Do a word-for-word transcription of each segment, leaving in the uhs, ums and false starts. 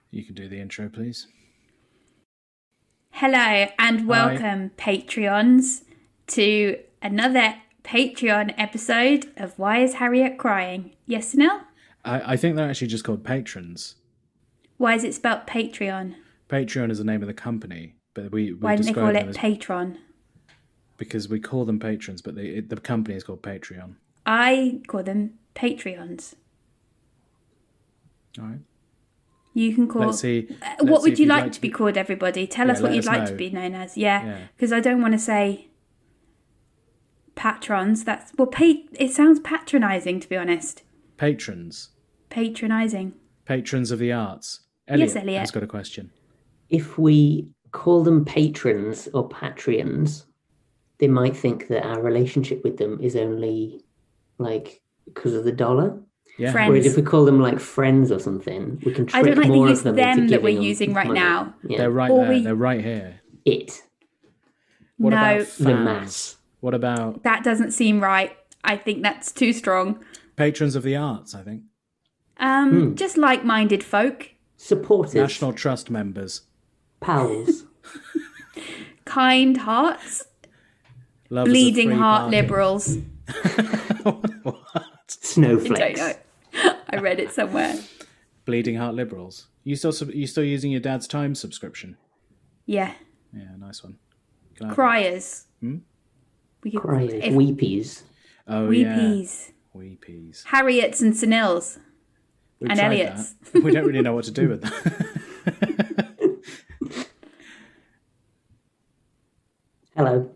You can do the intro, please. Hello and welcome, Hi. Patreons, to another Patreon episode of Why is Harriet Crying? Yes, Sunil? I, I think they're actually just called patrons. Why is it spelled Patreon? Patreon is the name of the company, but we, we Why didn't they describe call them it as, Patron? because we call them patrons, but they, it, the company is called Patreon. I call them Patreons. All right. You can call... Let's see. Uh, let's what see would you you'd like, to be called, everybody? Tell Yeah, us what let you'd us like know. to be known as. Yeah, Yeah. because I don't want to say patrons. That's... Well, pa- it sounds patronising, to be honest. Patrons. Patronising. Patrons of the arts. Elliot, Yes, Elliot. has got a question. If we call them patrons or Patreons, they might think that our relationship with them is only like because of the dollar. Yeah. Friends. Whereas if we call them like friends or something, we can trick I don't like more the of use them, them into that we're giving them using right money. now. Yeah. They're right Or there. we- They're right here. It. What No. about The fans? mass. What about That doesn't seem right. I think that's too strong. patrons of the arts, I think? Um, Hmm. Just like-minded folk, Supporters. National Trust members. Pals. kind hearts, Lovers of bleeding free heart parking. liberals. What? I Snowflakes. don't know. I read it somewhere. Bleeding heart liberals. You still sub- you still using your dad's Time subscription? Yeah. Yeah, nice one. Glad. Criers. Hmm? We could Criers. if- Weepies. Oh yeah. Weepies. Weepies. Harriets and Sunils. We've And tried Elliots. that. We don't really know what to do with that. Hello.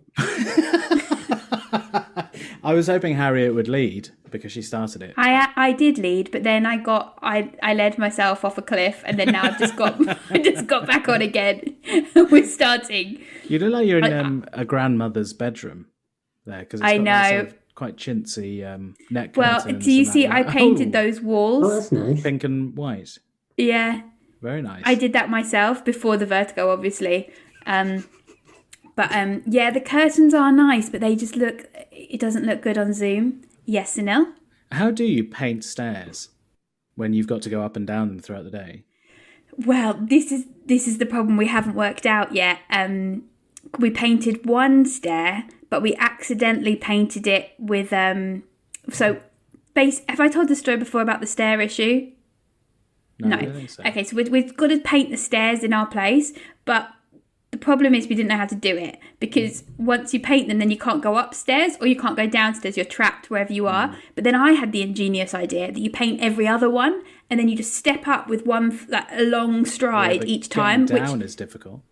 I was hoping Harriet would lead because she started it. I I did lead, but then I got I, I led myself off a cliff, and then now I've just got I just got back on again. We're starting. You look like you're in I- um, a grandmother's bedroom there because it's I got that sort know. of quite chintzy um, neck Well, curtains do you and that see? I light. painted Oh, those Oh, walls. that's nice. pink and white. Yeah. Very nice. I did that myself before the vertigo, obviously. Um, but um, yeah, the curtains are nice, but they just look. It doesn't look good on Zoom. Yes, Sunil? How do you paint stairs when you've got to go up and down them throughout the day? Well, this is this is the problem we haven't worked out yet. Um, we painted one stair, but we accidentally painted it with um. So, base. Have I told the story before about the stair issue? No, I don't think so. Okay, so we've, we've got to paint the stairs in our place, but the problem is we didn't know how to do it because once you paint them, then you can't go upstairs or you can't go downstairs. You're trapped wherever you are. But then I had the ingenious idea that you paint every other one and then you just step up with one like, a long Yeah, stride but each getting time. down Which is difficult.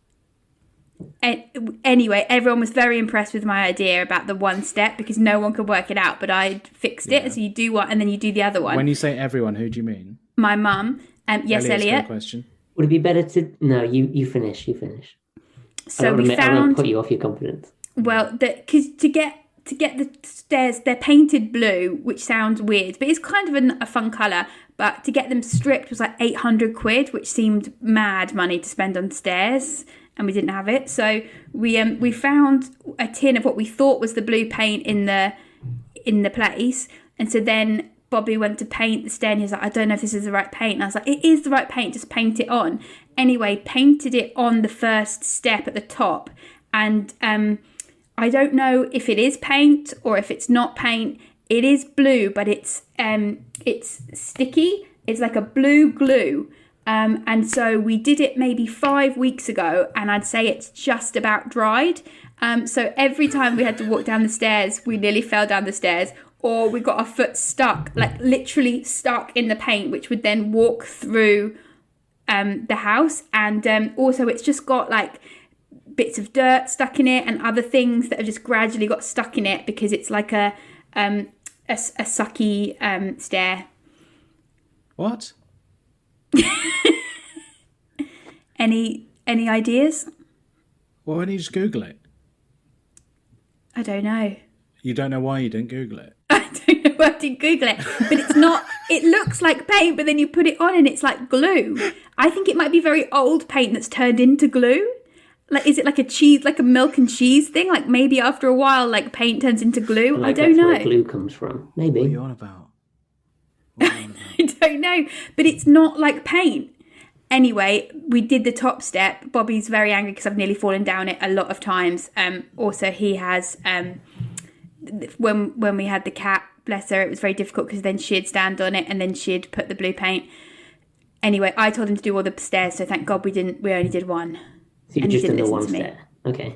a- anyway, everyone was very impressed with my idea about the one step because no one could work it out. But I fixed it. Yeah. So you do one and then you do the other one. When you say everyone, who do you mean? My mum. Um, yes, Elliot's got a Elliot. question. Would it be better to... No, you, you finish. You finish. I So don't we wanna ma- I don't wanna found. put you off your confidence. Well, because to get to get the stairs, they're painted blue, which sounds weird, but it's kind of an, a fun colour. But to get them stripped was like eight hundred quid, which seemed mad money to spend on stairs, and we didn't have it. So we um we found a tin of what we thought was the blue paint in the in the place, and so then Bobby went to paint the stair and he was like, I don't know if this is the right paint. And I was like, it is the right paint, just paint it on. Anyway, painted it on the first step at the top. And um, I don't know if it is paint or if it's not paint. It is blue, but it's um, it's sticky. It's like a blue glue. Um, and so we did it maybe five weeks ago, and I'd say it's just about dried. Um, so every time we had to walk down the stairs, we nearly fell down the stairs, or we got our foot stuck, like literally stuck in the paint, which would then walk through um, the house. And um, also it's just got like bits of dirt stuck in it and other things that have just gradually got stuck in it because it's like a um, a, a sucky um, stair. What? Any any ideas? Well, why don't you just Google it? I don't know. You don't know why you didn't Google it. I don't know where to Google it, but it's not. It looks like paint, but then you put it on and it's like glue. I think it might be very old paint that's turned into glue. Like, is it like a cheese, like a milk and cheese thing? Like maybe after a while, like paint turns into glue. Like I don't that's know. where glue comes from. Maybe. What are you on about? What are you on about? I don't know, but it's not like paint. Anyway, we did the top step. Bobby's very angry because I've nearly fallen down it a lot of times. Um, also, he has, um, when when we had the cat, bless her, it was very difficult because then she'd stand on it and then she'd put the blue paint. Anyway, I told him to do all the stairs, so thank God we didn't. We only did one. So you and he just done didn't the listen one to me. stair. Okay.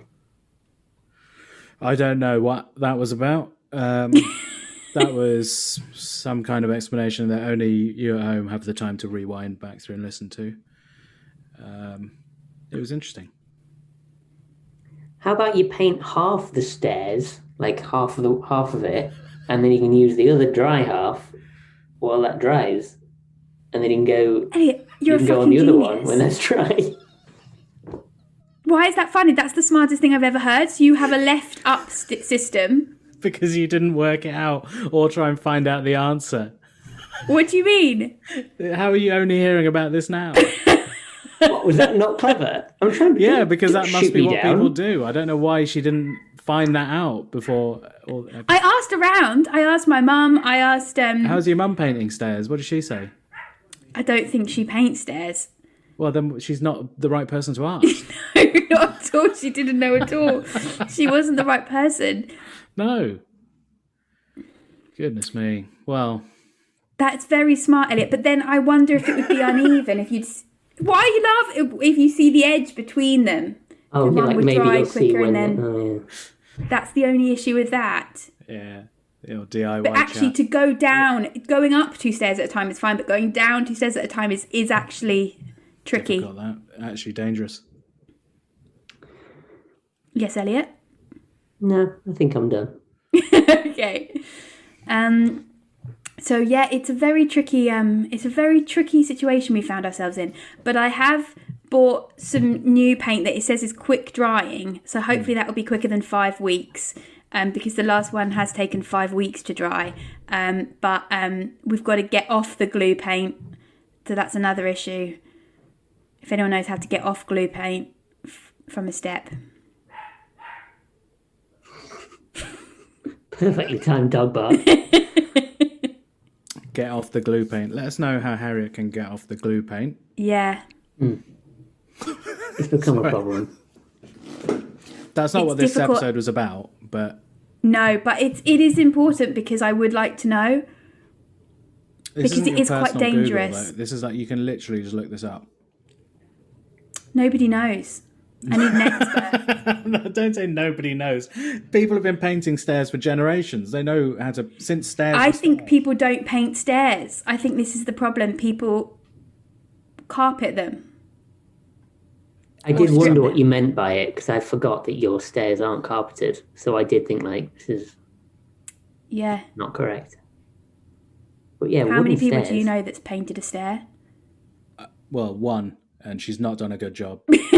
I don't know what that was about. Um, that was some kind of explanation that only you at home have the time to rewind back through and listen to. Um, it was interesting. How about you paint half the stairs, like half of the half of it, and then you can use the other dry half while that dries, and then you can go. Elliot, you're you a can go on fucking the other genius. one when that's dry. Why is that funny? That's the smartest thing I've ever heard. So you have a left up st- system. Because you didn't work it out or try and find out the answer. What do you mean? How are you only hearing about this now? What, was that not clever? I'm trying to. Yeah, don't- because don't that must shoot be me what down. people do. I don't know why she didn't find that out before. Or, I asked around. I asked my mum. I asked. Um, how's your mum painting stairs? What did she say? I don't think she paints stairs. Well, then she's not the right person to ask. No, not at all. She didn't know at all. She wasn't the right person. No. Goodness me. Well, That's very smart, Elliot. But then I wonder if it would be uneven if you'd. s- Why you laugh if, if you see the edge between them? Oh, The yeah, one like would maybe dry you'll see quicker when. and then- Oh, yeah. That's the only issue with that. yeah. The old D I Y But actually, chat. to go down, going up two stairs at a time is fine, but going down two stairs at a time is, is actually tricky. Got that. Actually dangerous. Yes, Elliot? No, I think I'm done. Okay. Um, so yeah, it's a very tricky, um, it's a very tricky situation we found ourselves in. But I have bought some new paint that it says is quick drying, so hopefully that will be quicker than five weeks. Um, because the last one has taken five weeks to dry. Um, but um, we've got to get off the glue paint, so that's another issue. If anyone knows how to get off glue paint f- from a step. Perfectly timed dog bark. Get off the glue paint. Let us know how Harriet can get off the glue paint. Yeah. It's become a problem. That's not It's what this difficult- episode was about, but No, but it's it is important because I would like to know. this Because isn't it your is quite personal Google, dangerous. though. This is like you can literally just look this up. Nobody knows. I need an expert. Don't say nobody knows. People have been painting stairs for generations. They know how to since stairs. I were think stairs. people don't paint stairs. I think this is the problem. People carpet them. I did strip wonder them. what you meant by it because I forgot that your stairs aren't carpeted. So I did think like this is Yeah. not correct. But yeah, How many wooden people stairs. do you know that's painted a stair? Well, one, and she's not done a good job.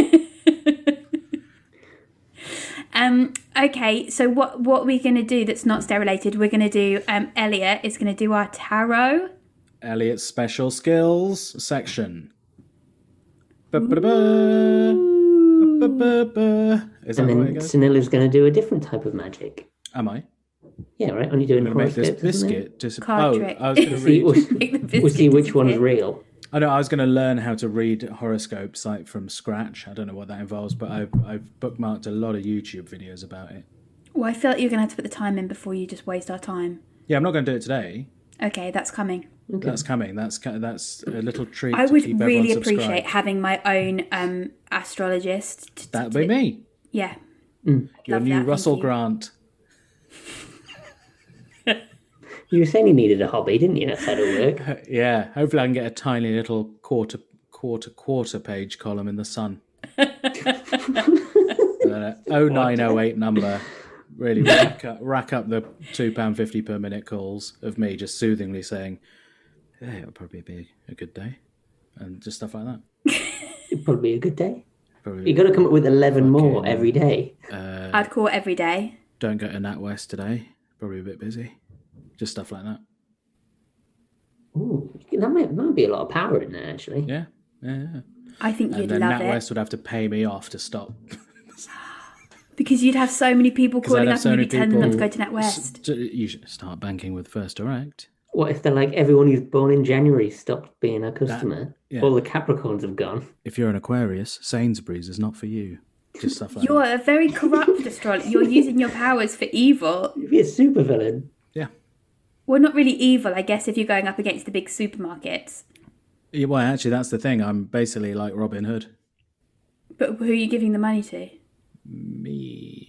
Um. Okay. So what what we're gonna do that's not stair related? We're gonna do. Um. Elliot is gonna do our tarot. Elliot's special skills section. Ba-ba-da-ba. Ba-ba-ba. Is that And the way it then goes? Sanilla's going to do a different type of magic. Am I? Yeah, right. Only doing I'm going to make this horoscopes, isn't it? biscuit disappear. Card Oh, trick. I was going to See, read. we'll, Make the we'll biscuit see which one's disappear. real. I know I was going to learn how to read horoscopes like from scratch. I don't know what that involves, but I've I've bookmarked a lot of YouTube videos about it. Well, I feel like you're gonna have to put the time in before you just waste our time. Yeah, I'm not going to do it today. Okay, that's coming. That's coming. That's ca- that's a little treat. I to would keep really everyone appreciate subscribed. having my own um astrologist. to- That'd to- be me. Yeah. Your Love new that, thank Russell you. Grant. You were saying you needed a hobby, didn't you? That's how to work. Uh, Yeah, hopefully I can get a tiny little quarter, quarter, quarter page column in the Sun. uh, oh nine oh eight number. Really rack up, rack up the two pound fifty per minute calls of me just soothingly saying, "Yeah, it'll probably be a good day," and just stuff like that. It'd probably be a good day. Probably, You've got to come up with eleven more Fucking- every day. uh, I'd call every day. don't go to NatWest today. Probably a bit busy. Just stuff like that. Ooh, that might, might be a lot of power in there, actually. Yeah, yeah. yeah. I think And you'd then love NatWest it would have to pay me off to stop. because you'd have so many people Because I'd calling have up so and many you'd be telling them to people- go to NatWest. S- You should start banking with First Direct. What if they're like everyone who's born in January stopped being a customer? yeah. All the Capricorns have gone. If you're an Aquarius, Sainsbury's is not for you. Just stuff like You're that. a very corrupt astrologer. You're using your powers for evil. You'd be a supervillain. Yeah. Well, not really evil, I guess, if you're going up against the big supermarkets. Yeah, well, actually, that's the thing. I'm basically like Robin Hood. But who are you giving the money to? Me.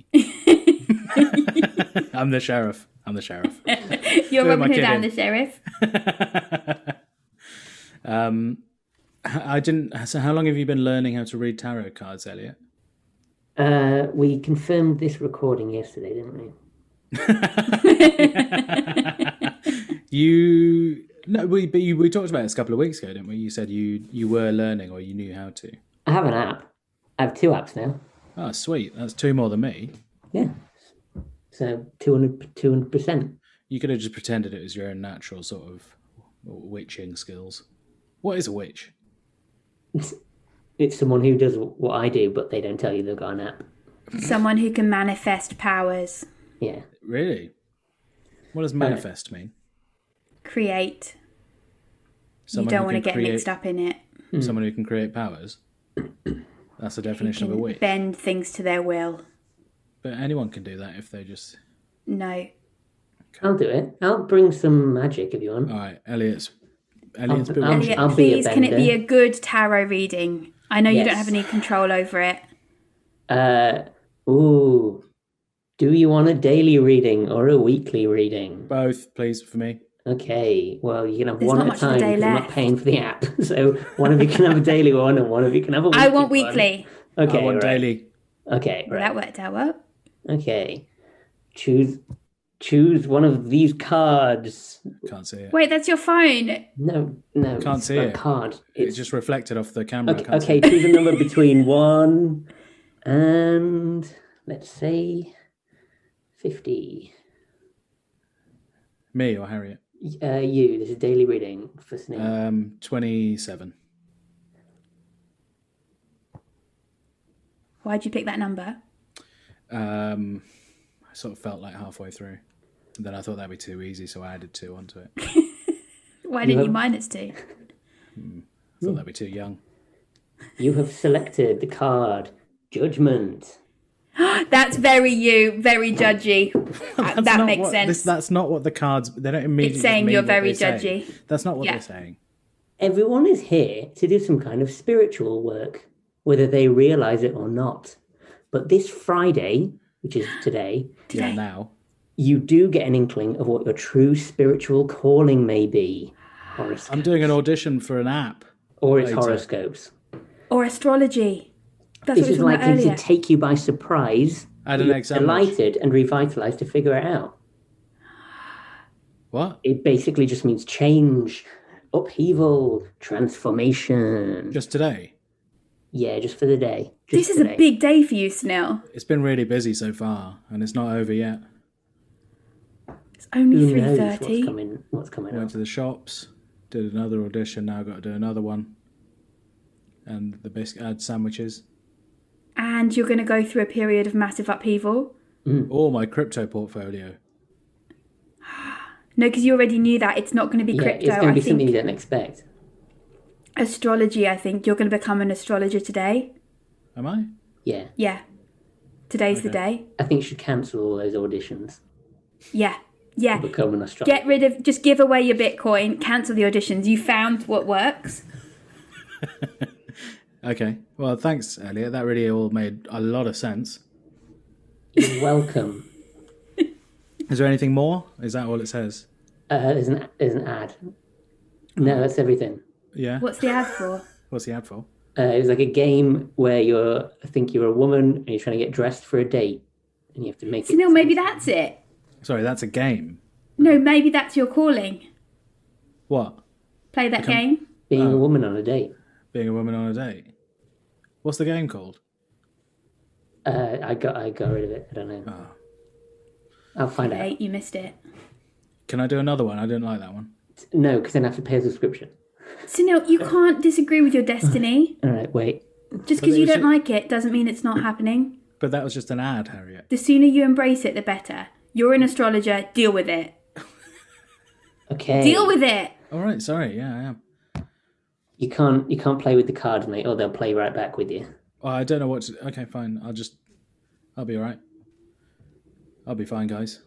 I'm the sheriff. I'm the sheriff. You're Who am I Robin Hood and kidding? the sheriff. um, I didn't. So, how long have you been learning how to read tarot cards, Elliot? Uh, we confirmed this recording yesterday, didn't we? You no, we but you, we talked about this a couple of weeks ago, didn't we? You said you you were learning or you knew how to. I have an app. I have two apps now. Oh, sweet. That's two more than me. Yeah. So two hundred percent. You could have just pretended it was your own natural sort of witching skills. What is a witch? It's someone who does what I do, but they don't tell you they've got an app. Someone who can manifest powers. Yeah. Really? What does manifest mean? Create. Someone you don't who want to can get create- mixed up in it. Someone who can create powers. That's the definition of a witch. Bend things to their will. But anyone can do that if they just. No. I'll do it. I'll bring some magic if you want. All right, Elliot's. Elliot's I'll- been I'll- watching. Elliot, I'll be a please, can it be bender. a good tarot reading? I know you don't Yes. have any control over it. Uh, ooh. Do you want a daily reading or a weekly reading? Both, please, for me. Okay, well, you can have There's one not at a much of a time day because I'm not left. paying for the app. So one of you can have a daily one and one of you can have a weekly I want one. weekly. Okay, I want right. daily. Okay, Well, right. that worked out well. Okay. Choose choose one of these cards. Can't see it. Wait, that's your phone. No, no. Can't it's see a it. card. It's It's just reflected off the camera. I okay, can't see okay, it. choose a number between one and let's say fifty. Me or Harriet? Uh, you. This is daily reading for Snape. Um, twenty-seven. Why'd you pick that number? Um, I sort of felt like halfway through. And then I thought that'd be too easy, so I added two onto it. Why didn't you have- minus two? I thought that'd be too young. You have selected the card Judgment. That's very you, very judgy. Uh, That's that not makes what- sense. this- that's not what the cards. They don't immediately. It's saying mean you're what very they say. judgy. That's not what Yeah. they're saying. Everyone is here to do some kind of spiritual work, whether they realize it or not. But this Friday, which is today, Yeah, Today. now. you do get an inkling of what your true spiritual calling may be. Horoscopes. I'm doing an audition for an app. or it's later. horoscopes. Or astrology. That's This what we is were talking about likely to earlier. take you by surprise. Add an You're exam. delighted and revitalized to figure it out. What? It basically just means change, upheaval, transformation. Just today? Yeah, just for the day. Just This is today. a big day for you, Snell. It's been really busy so far, and it's not over yet. It's only Who three knows what's thirty. coming? What's coming Went up? to the shops, did another audition. Now I've got to do another one, and the biscuit had sandwiches. And you're going to go through a period of massive upheaval. Or my crypto portfolio. No, because you already knew that. It's not going to be Yeah, crypto. it's going to I be something think you didn't expect. astrology, I think. You're going to become an astrologer today. Am I? Yeah, Yeah. Today's the day. I think you should cancel all those auditions. Yeah. Yeah. Become an astrologer. Get rid of, just give away your Bitcoin, cancel the auditions. You found what works. Okay. Well, thanks, Elliot. That really all made a lot of sense. You're welcome. Is there anything more? Is that all it says? Uh, there's an there's an ad. No, that's everything. Yeah. What's the ad for? What's the ad for? Uh, it was like a game where you're, I think you're a woman and you're trying to get dressed for a date, and you have to make So, it. Neil, maybe that's it. Sorry, that's a game. No, maybe that's your calling. What? Play that game. Being Oh. a woman on a date. Being a woman on a date. What's the game called? Uh, I got I got rid of it. I don't know. Oh. I'll find out. Hey, you missed it. Can I do another one? I didn't like that one. No, because then I have to pay a subscription. So, Neil, you can't disagree with your destiny. All right, wait. Just But because it you was don't ju- like it doesn't mean it's not happening. But that was just an ad, Harriet. The sooner you embrace it, the better. You're an astrologer, deal with it. Okay. Deal with it. All right, sorry. Yeah, I am. You can't you can't play with the cards, mate, or they'll play right back with you. Oh, I don't know what to... Okay, fine. I'll just... I'll be all right. I'll be fine, guys.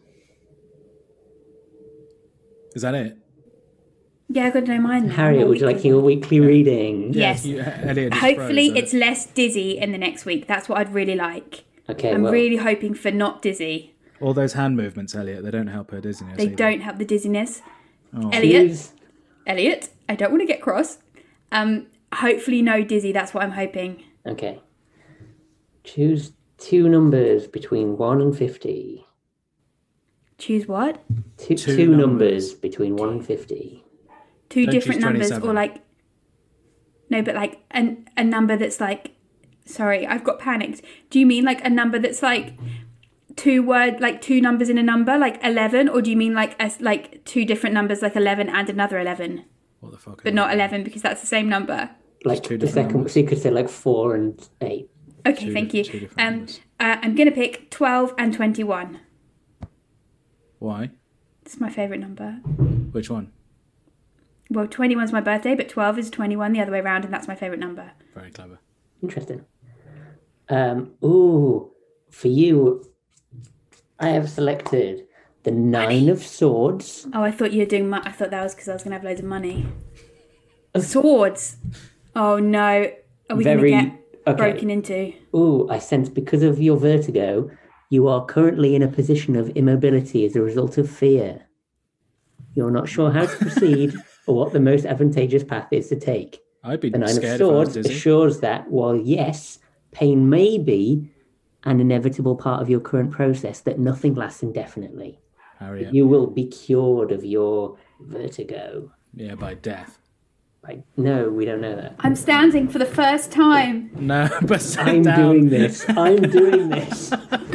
Is that it? Yeah, I've got no mind now. Harriet, More would you like weekly. your weekly reading? Yes. You, Elliot just Hopefully froze, it's less dizzy in the next week. That's what I'd really like. Okay, I'm well, really hoping for not dizzy. all those hand movements, Elliot, they don't help her dizziness. They either. don't help the dizziness. Oh. Elliot, choose, Elliot, I don't want to get cross. Um, hopefully no dizzy. That's what I'm hoping. okay. Choose two numbers between one and fifty. Choose what? Two, Two two numbers. numbers between one and fifty. Two Don't different choose numbers, twenty-seven. or like no, but like an a number that's like. Sorry, I've got panicked. Do you mean like a number that's like two word, like two numbers in a number, like eleven, or do you mean like a, like two different numbers, like eleven and another eleven, What the fuck? but not eleven because that's the same number? Like two the different second, numbers. so you could say like four and eight. Okay, Two- thank you. two different Um, numbers. uh, I'm gonna pick twelve and twenty-one. Why? It's my favourite number. Which one? Well, twenty-one's my birthday, but twelve is twenty-one the other way around, and that's my favourite number. Very clever. Interesting. Um, ooh, for you, I have selected the Nine of Swords. Oh, I thought you were doing. My, I thought that was because I was gonna have loads of money. Swords. Oh no, are we Very gonna get okay. broken into? Ooh, I sense because of your vertigo, you are currently in a position of immobility as a result of fear. You're not sure how to proceed or what the most advantageous path is to take. I'd be The Nine of scared if I was Swords dizzy. assures that while yes, pain may be an inevitable part of your current process, that nothing lasts indefinitely. Harriet. You will be cured of your vertigo. Yeah, by death. Like, no, we don't know that. I'm standing for the first time. No, but sit I'm down. doing this. I'm doing this.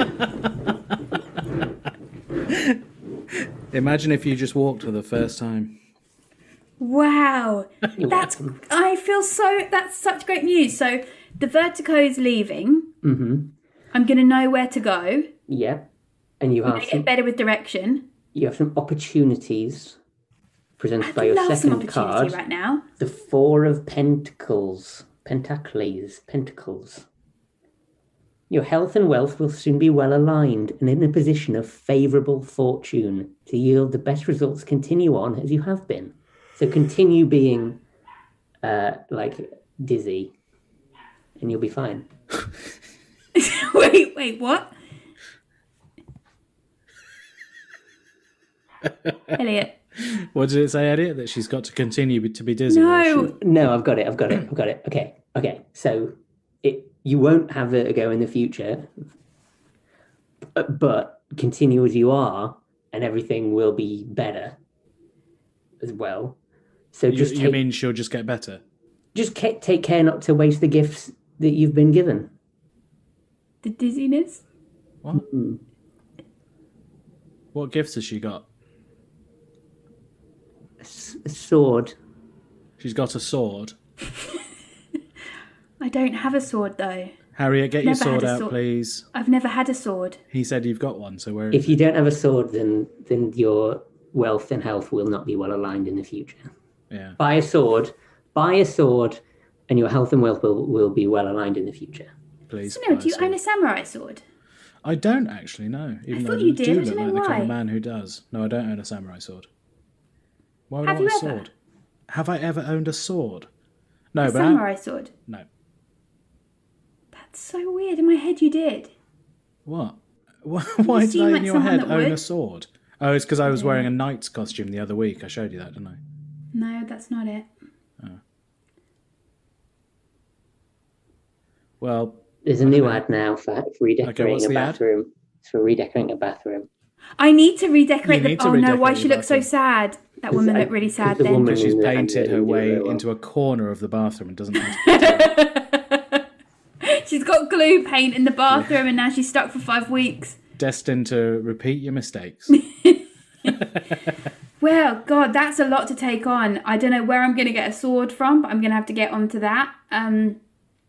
Imagine if you just walked for the first time. Wow, You're that's. welcome. I feel so. That's such great news. So the vertigo's leaving. Mm-hmm. I'm gonna know where to go. Yeah. And you I have get some, better with direction. you have some opportunities presented by I your love some second opportunity card. right now. The Four of Pentacles. Pentacles. Pentacles. Your health and wealth will soon be well aligned and in a position of favourable fortune to yield the best results. Continue on as you have been. So continue being uh, like dizzy and you'll be fine. wait, wait, what? Elliot. What did it say, Elliot? That she's got to continue to be dizzy? or No. she- No, I've got it. I've got it. I've got it. Okay. Okay. So it you won't have vertigo in the future, but, but continue as you are, and everything will be better as well. So You, just you take, mean she'll just get better? just ca- take care not to waste the gifts that you've been given. The dizziness? What? Mm. What gifts has she got? A, s- a sword. She's got a sword. I don't have a sword though. Harriet, get your Never had sword a out, sword. please. I've never had a sword. He said you've got one, so where is If it? you don't have a sword, then then your wealth and health will not be well aligned in the future. Yeah. Buy a sword. Buy a sword, and your health and wealth will, will be well aligned in the future. Please. No, buy do you a sword. own a samurai sword? I don't actually know. Even though thought you I did. do I look don't like know the kind why. of man who does. No, I don't own a samurai sword. Why would Have I want you a ever? sword? Have I ever owned a sword? No, A but I- samurai sword. no. That's so weird. In my head, you did. What? Why why did seem I like in your someone head that own a would. sword? Oh, it's because I was Yeah. wearing a knight's costume the other week. I showed you that, didn't I? No, that's not it. Well, There's a I don't new know. ad now for, for redecorating what's a the ad? bathroom. It's for redecorating a bathroom. I need to redecorate You the. need to oh no! Why redecorate she your looked so bathroom. sad? That woman I- looked really 'cause sad the then. woman- because she's in the painted advert her didn't do way very well. into a corner of the bathroom and doesn't know how to She's got glue paint in the bathroom, and now she's stuck for five weeks. destined to repeat your mistakes. Well, God, that's a lot to take on. I don't know where I'm going to get a sword from, but I'm going to have to get onto that. Um,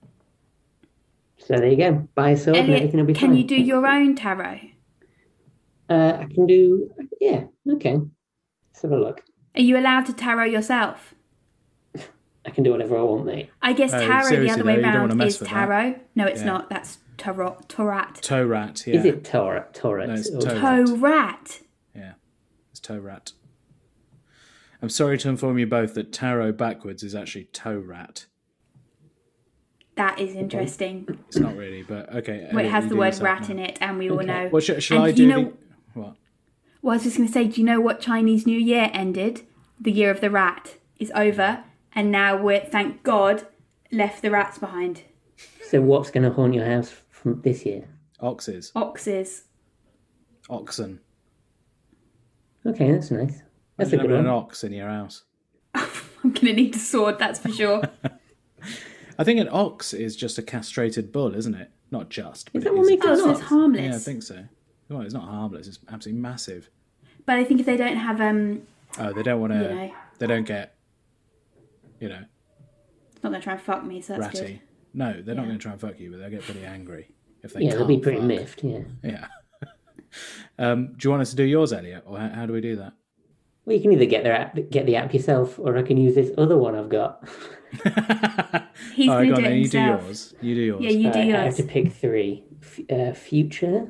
So there you go. Buy a sword and Elliot, everything will be can fine. you do your own tarot? Uh, I can do. Yeah. Okay. Let's have a look. Are you allowed to tarot yourself? I can do whatever I want, mate. I guess No, tarot the seriously other though, way you don't wanna around mess is with that. tarot. No, it's Yeah. not. That's tarot. Torat. Toe rat, yeah. Is it Torah? Torah? No, it's or- toe- Toe rat. Yeah, it's toe rat. I'm sorry to inform you both that tarot backwards is actually toe rat. That is interesting. It's not really, but okay. Well, it Elliot, has you the do word yourself rat now. in it, and we all Okay. know. Well, sh- shall And I you do know- the... What? Well, I was just going to say, do you know what Chinese New Year ended? The year of the rat is over, and now we're, thank God, left the rats behind. So what's going to haunt your house from this year? Oxes. Oxes. Oxen. Okay, that's nice. That's a Imagine good having an one. ox in your house. I'm going to need a sword, that's for sure. I think an ox is just a castrated bull, isn't it? Not just. But Is that it what is. makes Oh, it so it's not? harmless. Yeah, I think so. Well, it's not harmless. It's absolutely massive. But I think if they don't have, um, Oh, they don't want to... you know, They don't get, you know, it's not going to try and fuck me, so that's ratty. good. No, they're not Yeah. going to try and fuck you, but they'll get pretty angry if they Yeah, can't they'll be pretty fuck. miffed, yeah. Yeah. um, do you want us to do yours, Elliot, or how, how do we do that? Well, you can either get their app, get the app yourself, or I can use this other one I've got. He's All right, going go to on, do it then you do himself. yours. You do yours. Yeah, you do Alright, I have yours. to pick three. F- uh, future,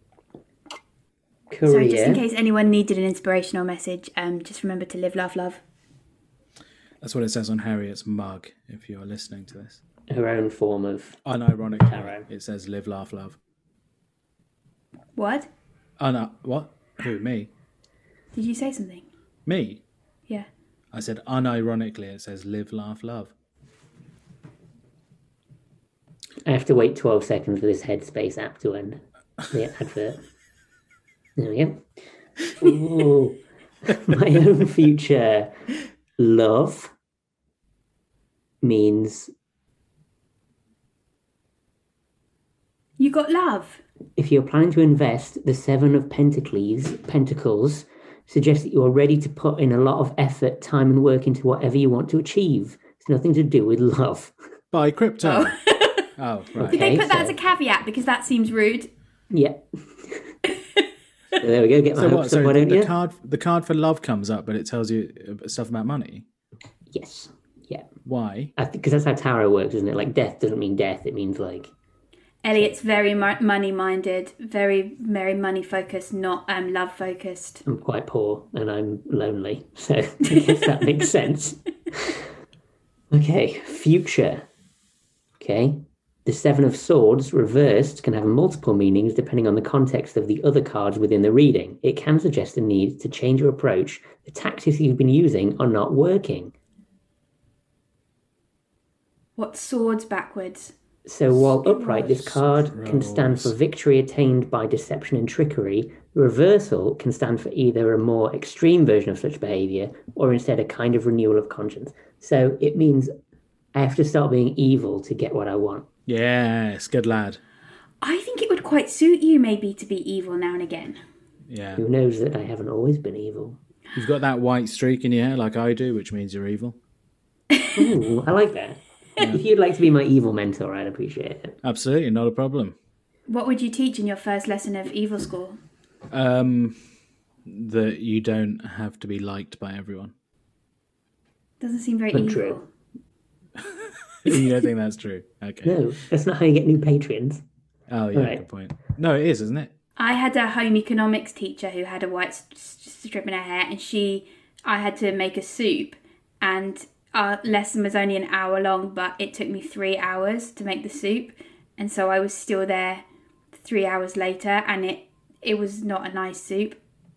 So career, just in case anyone needed an inspirational message, um, just remember to live, laugh, love. That's what it says on Harriet's mug, if you're listening to this. her own form of... Unironically, Tarot. it says live, laugh, love. What? Un- what? Who, me? Did you say something? Me? Yeah. I said unironically, it says live, laugh, love. I have to wait twelve seconds for this Headspace app to end. The advert. There we go. Ooh. My own future. Love means You got love. if you're planning to invest, the Seven of Pentacles, Pentacles suggests that you are ready to put in a lot of effort, time, and work into whatever you want to achieve. It's nothing to do with love. Buy crypto. Oh. Oh, right. Did they Okay, put that so- as a caveat? Because that seems rude. Yeah. So there we go. Get my So what? hopes So up, why don't the you? card, the card for love comes up, but it tells you uh, stuff about money. Yes. Yeah. Why? I think because that's how tarot works, isn't it? Like death doesn't mean death; it means like Elliot's very mo- money minded, very, very money focused, not um, love focused. I'm quite poor and I'm lonely. So I guess that makes sense. Okay, future. Okay. The Seven of Swords reversed can have multiple meanings depending on the context of the other cards within the reading. It can suggest a need to change your approach. The tactics you've been using are not working. What swords backwards? So while upright, this card can stand for Scrolls. victory attained by deception and trickery. Reversal can stand for either a more extreme version of such behavior or instead a kind of renewal of conscience. So it means I have to start being evil to get what I want. Yes, good lad. I think it would quite suit you maybe to be evil now and again. Yeah. Who knows that I haven't always been evil? You've got that white streak in your hair like I do, which means you're evil. Ooh, I like that. If you'd like to be my evil mentor, I'd appreciate it. Absolutely, not a problem. What would you teach in your first lesson of evil school? Um, that you don't have to be liked by everyone. Doesn't seem very Not evil. true. You don't think that's true? Okay. No, that's not how you get new patrons. Oh, yeah, Right. good point. No, it is, isn't it? I had a home economics teacher who had a white s- s- strip in her hair, and she, I had to make a soup, and our lesson was only an hour long, but it took me three hours to make the soup, and so I was still there three hours later, and it it was not a nice soup.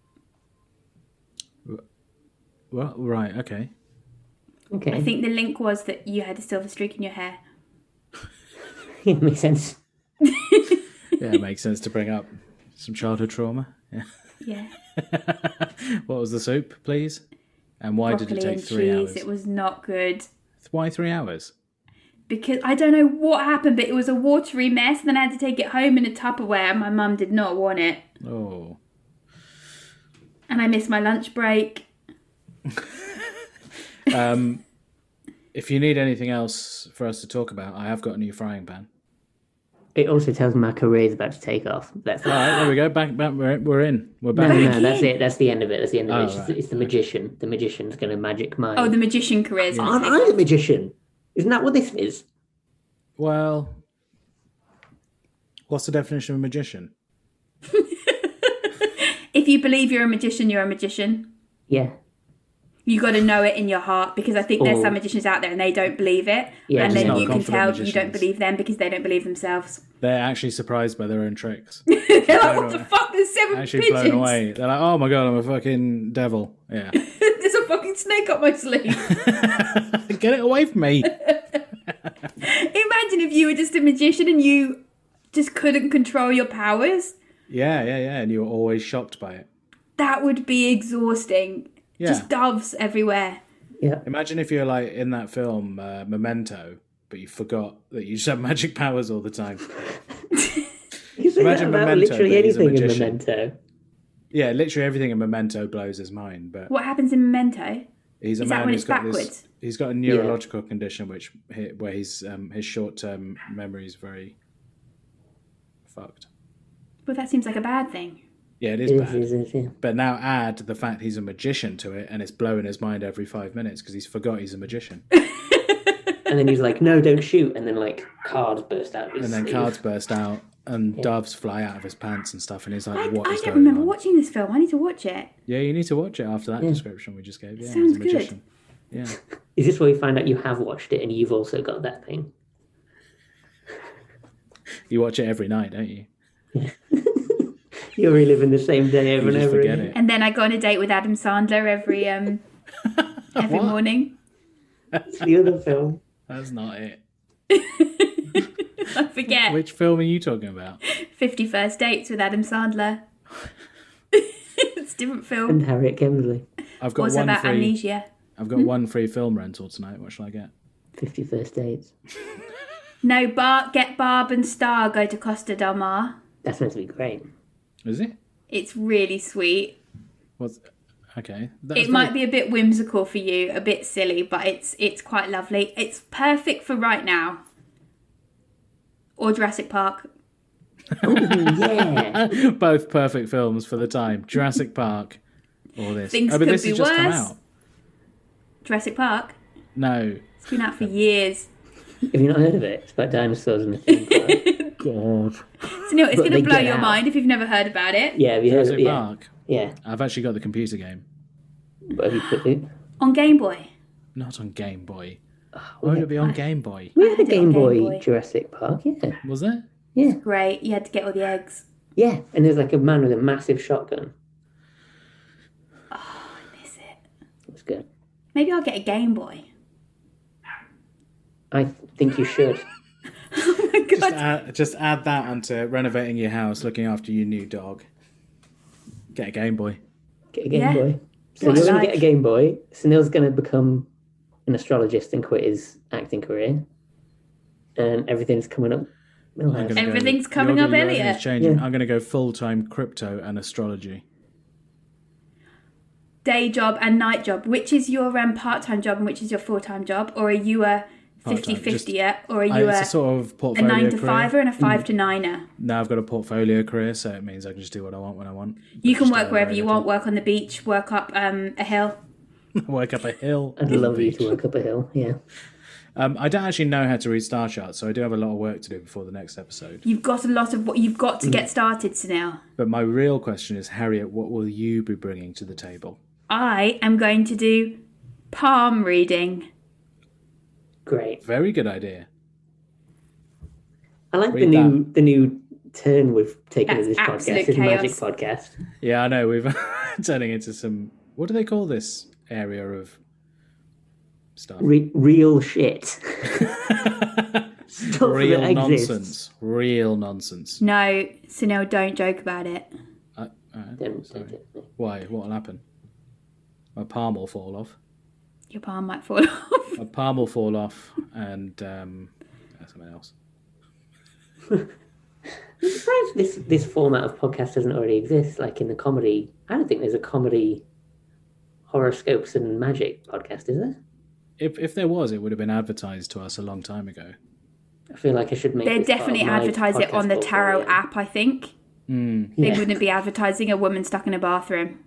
Well, right, okay. Okay, I think the link was that you had a silver streak in your hair. yeah, makes sense. Yeah, it makes sense to bring up some childhood trauma. Yeah. Yeah, What was the soup, please? And why did broccoli it take and three cheese. hours? It was not good. Why three hours? Because I don't know what happened, but it was a watery mess. And then I had to take it home in a Tupperware. And my mum did not want it, Oh. and I missed my lunch break. Um, if you need anything else for us to talk about, I have got a new frying pan. It also tells me my career is about to take off. That's All right, there we go. Back, back. We're, we're in. We're no, back. no, no, that's it. That's the end of it. That's the end of it. Oh, It's, just, right. it's the magician. The magician's going to magic mind. Oh, the magician career. is Aren't I the magician? Isn't that what this is? Well, what's the definition of a magician? If you believe you're a magician, you're a magician. Yeah. You got to know it in your heart, because I think there's Or- some magicians out there and they don't believe it, Yeah, and just then not you can confident tell you don't magicians. believe them because they don't believe themselves. They're actually surprised by their own tricks. They're like, Blown what the away. fuck? There's seven Actually blown pigeons. away. They're like, oh my god, I'm a fucking devil. Yeah. There's a fucking snake up my sleeve. Get it away from me. Imagine if you were just a magician and you just couldn't control your powers. Yeah, yeah, yeah. And you were always shocked by it. That would be exhausting. Yeah. Just doves everywhere. Yeah. Imagine if you're like in that film, uh, Memento, but you forgot that you just have magic powers all the time. You say Imagine that about Memento, literally but he's a anything in magician. Memento. Yeah, literally everything in Memento blows his mind. But What happens in Memento? he's a Is that man when who's it's got backwards? this. He's got a neurological condition which he- where he's um, his short-term memory is very fucked. Well, that seems like a bad thing. Yeah, it is It is, bad. it is, it is, yeah. But now add the fact he's a magician to it, and it's blowing his mind every five minutes because he's forgot he's a magician. And then he's like, no, don't shoot. And then, like, cards burst out of his And then sleeve. cards burst out, and doves fly out of his pants and stuff, and he's like, I, "What I is don't going remember on?" watching this film. I need to watch it. Yeah, you need to watch it after that description we just gave. Yeah, Sounds he's a good. magician. Yeah, Is this where you find out you have watched it and you've also got that thing? you watch it every night, don't you? You're reliving the same day over You and just over forget again. it. And then I go on a date with Adam Sandler every um every What? morning. It's the other film. That's not it. I forget. Which film are you talking about? Fifty First Dates with Adam Sandler. It's a different film. And Harriet Kemsley. I've got Also one about free. amnesia. I've got one free film rental tonight. What shall I get? Fifty First Dates. No, Bar get Barb and Star go to Costa del Mar. That's meant to be great. Is it? It's really sweet. What's okay? That's It might be a bit whimsical for you, a bit silly, but it's it's quite lovely. It's perfect for right now. Or Jurassic Park. Oh, yeah. both perfect films for the time. Jurassic Park, or this. Things oh, but could this be has just come worse. out. Jurassic Park. No, It's been out for years. Have you not heard of it? It's about dinosaurs in a theme park. God. So Neil, it's But going they to blow get your out. mind if you've never heard about it. Yeah, have you heard of Jurassic it? Yeah. Park. Yeah. I've actually got the computer game, But have you put it? On Game Boy. not on Game Boy. Why would it be on Game Boy? We had a had it on Game Game Boy, Boy. Jurassic Park, yeah. Was there? Yeah. Great. You had to get all the eggs. Yeah. And there's like a man with a massive shotgun. Miss it. It was good. Maybe I'll get a Game Boy. I think you should. Oh my Just god. add, just add that onto renovating your house, looking after your new dog. Get a Game Boy. Get a Game Yeah. Boy. So What you're I going to like. get a Game Boy. Sunil's going to become an astrologist and quit his acting career. And everything's coming up. I'm gonna go- Everything's coming you're up, gonna- everything's Elliot. changing. Yeah. I'm going to go full time crypto and astrology. Day job and night job. Which is your um, part-time job and which is your full-time job? Or are you a fifty-fifty-er? Or are I, you it's a, a sort of a portfolio nine to career. fiver and a five to niner? Now I've got a portfolio career, so it means I can just do what I want when I want. You But can just work do wherever very you little. want. Work on the beach. Work up um, a hill. Work up a hill. I'd love you to work up a hill. Yeah. Um, I don't actually know how to read star charts, so I do have a lot of work to do before the next episode. You've got a lot of what you've got to get started, Sunil. But my real question is, Harriet, what will you be bringing to the table? I am going to do palm reading. Great. Very good idea. I like the Read new the new turn we've taken That's in this absolute podcast. This magic chaos. podcast. Yeah, I know. We've turning into some. What do they call this area of stuff? Re- real shit. Stuff Real that exists. nonsense. Real nonsense. No, Sunil, don't joke about it. Uh, alright, Don't- sorry. don't- don't. Why? What will happen? My palm will fall off. Your palm might fall off. My palm will fall off, and um, something else. I'm surprised this this format of podcast doesn't already exist. Like in the comedy, I don't think there's a comedy horoscopes and magic podcast, is there? If if there was, it would have been advertised to us a long time ago. I feel like I should make. They'd this part of definitely my advertise it on the podcast Tarot portfolio. app, I think. Mm. They Yeah. wouldn't be advertising a woman stuck in a bathroom.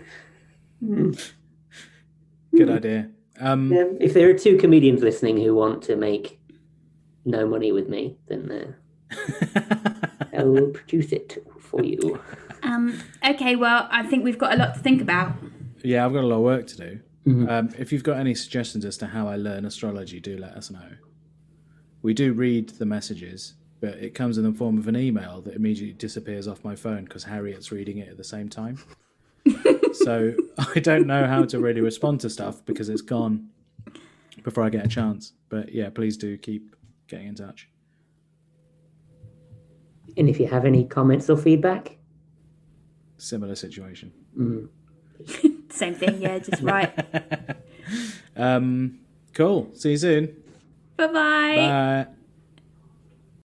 Good idea. Um, Yeah, if there are two comedians listening who want to make no money with me, then uh, I will produce it for you. Um, okay, well, I think we've got a lot to think about. yeah, I've got a lot of work to do. Mhm. Um, if you've got any suggestions as to how I learn astrology, do let us know. We do read the messages, but it comes in the form of an email that immediately disappears off my phone because Harriet's reading it at the same time. So I don't know how to really respond to stuff because it's gone before I get a chance. But yeah, please do keep getting in touch. And if you have any comments or feedback, Similar situation. mm, Same thing, yeah, just right. Um, cool. See you soon. Bye-bye. Bye.